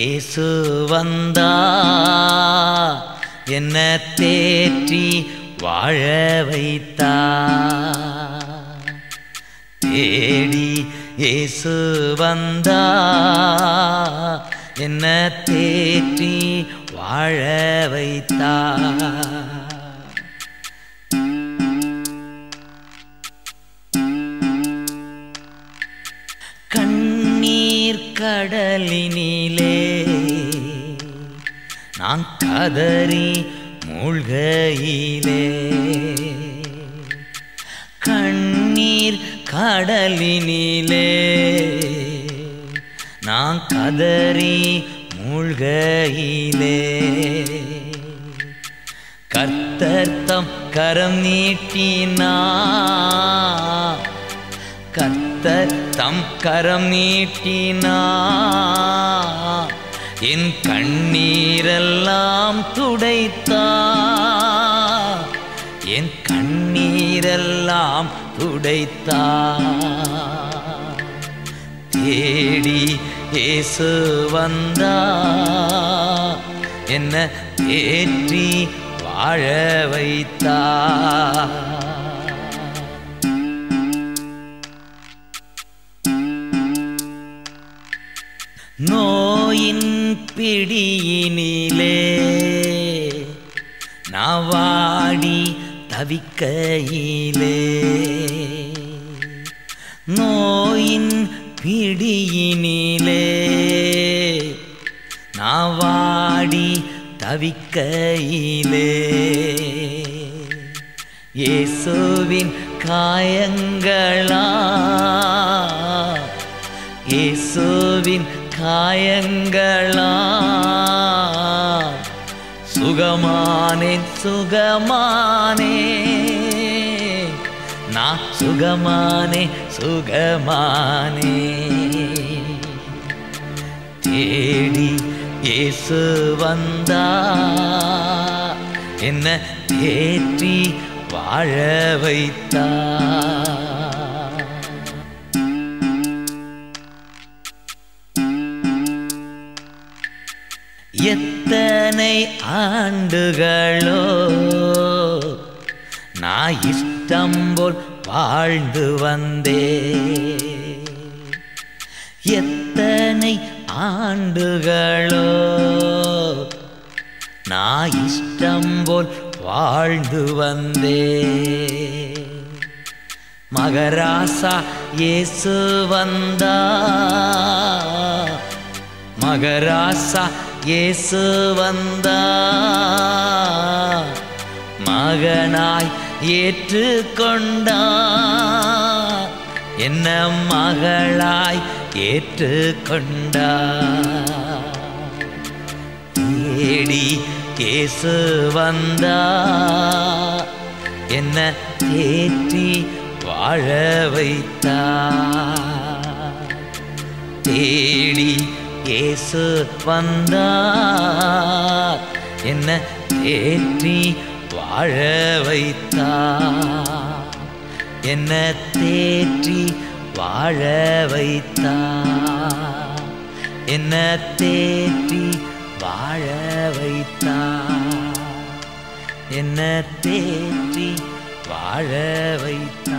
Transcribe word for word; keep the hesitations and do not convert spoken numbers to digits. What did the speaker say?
இயேசு வந்தா என்ன தேற்றி வாழ வைத்தா. தேடி இயேசு வந்தா என்ன தேற்றி வாழ வைத்தா. கண்ணீர் கடலினிலே நான் கதறி மூழ்கையிலே, கண்ணீர் கடலினிலே நான் கதறி மூழ்கையிலே, கர்த்தர் தம் கரம் நீட்டினா, கர்த்தர் தம் கரம் நீட்டினா, என் கண்ணீரெல்லாம் துடைத்தா, என் கண்ணீரெல்லாம் துடைத்தா. தேடி இயேசு வந்தா என்ன தேற்றி வாழ வைத்தா. நோயின் பிடியினிலே நான் வாடி தவிக்கையிலே, நோயின் பிடியினிலே நான் வாடி தவிக்கையிலே, இயேசுவின் காயங்களா, இயேசுவின் காயங்களா, சுகமானேன் சுகமானேன், நான் சுகமானே சுகமானே. தேடி இயேசு வந்தா என்ன தேற்றி வாழ வைத்தா. எத்தனை ஆண்டுகளோ நான் இஷ்டம் போல் வாழ்ந்து வந்தே, எத்தனை ஆண்டுகளோ நான் இஷ்டம் போல் வாழ்ந்து வந்தே. மகராசா இயேசு வந்தா, மகராசா இயேசு வந்தா, மகனாய் ஏற்றுக்கொண்டா, என்ன மகளாய் ஏற்றுக்கொண்டா. தேடி இயேசு வந்தா என்ன தேற்றி வாழ வைத்தா. தேடி இயேசு வந்தா என்ன தேற்றி வாழ வைத்தா, என்ன தேற்றி வாழ வைத்தா, என்ன தேற்றி வாழ வைத்தா, என்ன தேற்றி வாழ வைத்தா.